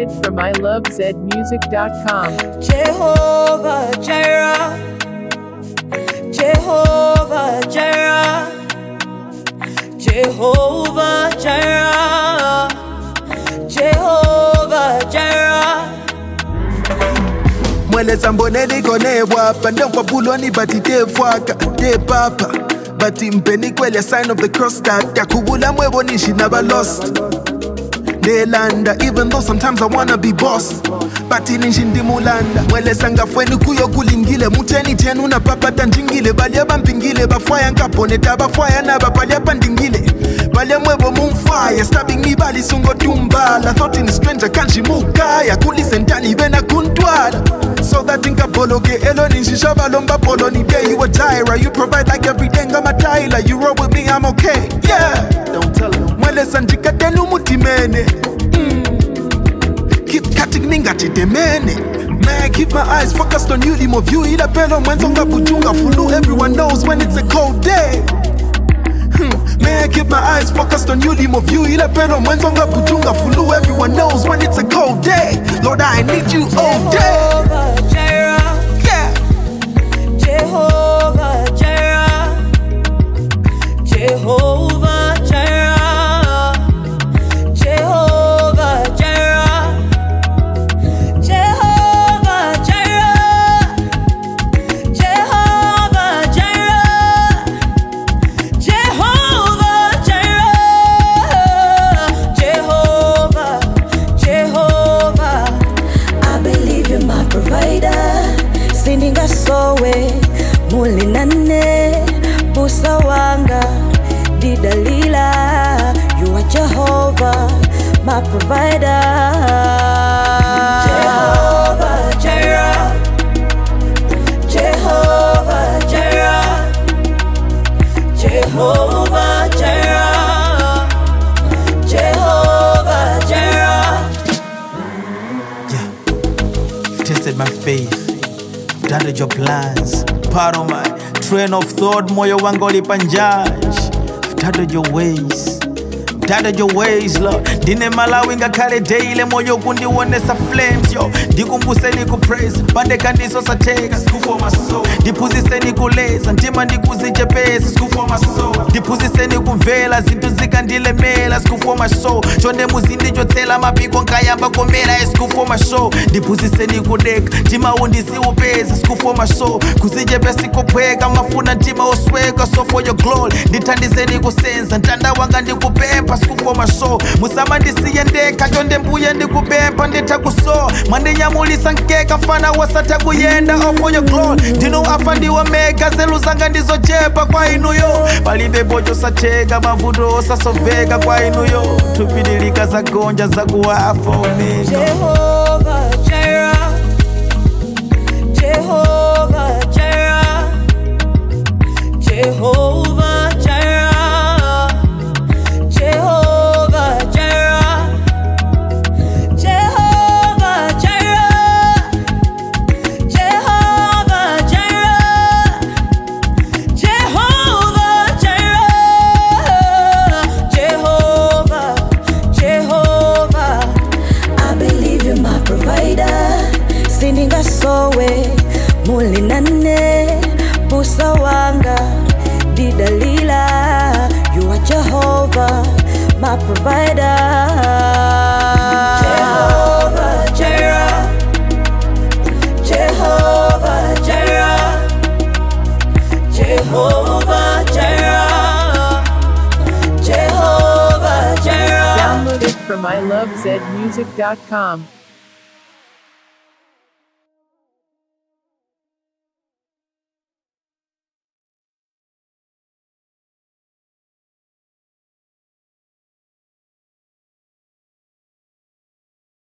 Downloaded from ilovezmusic.com. Jehovah Jireh, Jehovah Jireh, Jehovah Jireh, Jehovah Jireh. Mwele samboneli kone wapa Ndampa puloni bati te fwaka te papa Bati mpeni kwele sign of the cross that Yakubula mwebo nishi never lost Nelanda, even though sometimes I wanna be boss Bati nishi ndimulanda Mwele sanga fweni kuyo kulingile Muteni tenu na papa tanjingile Balia bampingile bafwaya nkapone Tabafwaya na bapalia pandingile Balia mwebo mumfaya Stabbing me bali sungo tumbala Thought in a stranger kanji mukaya Kulisentani vena kuntwala So that think Apollo ke elo ninshi shabalomba polo ni day you a Jireh. You provide like every day I'm a Tyler. You roll with me, I'm okay. Yeah. Don't tell him. Mwele sanjika tenu mutimene. Keep cutting ningati temene. May I keep my eyes focused on you, limo view ila pelo mwenzonga bujunga fulu. Everyone knows when it's a cold day. May I keep my eyes focused on you, limo view ila pelo mwenzonga bujunga fulu. Everyone knows when it's a cold day. Lord, I need you all day. Jehovah Jireh, Yeah. Jehovah Jireh, Jehovah Jireh, Jehovah Jireh, Jehovah Jireh, Jehovah Jireh, Jehovah Jireh, Jehovah, Jehovah. I believe you're my provider. Sindinga sowe mulinane busawanga didalila. You are Jehovah, my provider. Jehovah Jireh, Jehovah Jireh, Jehovah Jireh, Jehovah Jireh. Yeah, you've tested my faith, you've done your plans. Part of my train of thought, moyo wangu ulipanjaj. I've done your ways, done your ways, Lord. Dine malawinga kale daily, moyo kundi wonesa flames, yo. Dikumbuse ni kupraise, bande kandiso sateka, school for my soul. Dipuzise ni kuleza, ntima ni kuzichepesa, school for my soul. Dipuzise ni kuvela, zintu zikandile mela, school for my soul. Chonde muzindi jotela mapiko nkayamba komela, school for my soul. Dipuzise ni kudeka, ntima undisi upeza, school for my soul. Kuzichepesa kupweka, mafuna ntima osweka, so for your glory. Ditandise ni kusenza, ntanda wanga ni kupempa, school for my soul. Musama ndisiye ndeka, chonde mbuye ndi kubempa, ndita kuso. Mande nyamulisa nkeka, fana wasata kuyenda, all for your glory. Dino afandi wa mega, zelu zanga ndizo jepa kwa inuyo. Palibe bojo satega, mavudo sasovega kwa inuyo. Tupidilika za gonja za kuwafa omega. Jehovah Jireh, Jehovah Jireh, Jehovah Jireh, Jehovah Jireh, Jehovah Jireh, Jehovah Jireh, Jehovah Jireh, Jehovah, Jehovah. I believe you're my provider. Sindinga sowe mulinane busawanga didalila. You are Jehovah, my provider. Jehovah Jireh, Jehovah Jireh, Jehovah Jireh, Jehovah Jireh. Downloaded from ilovezmusic.com.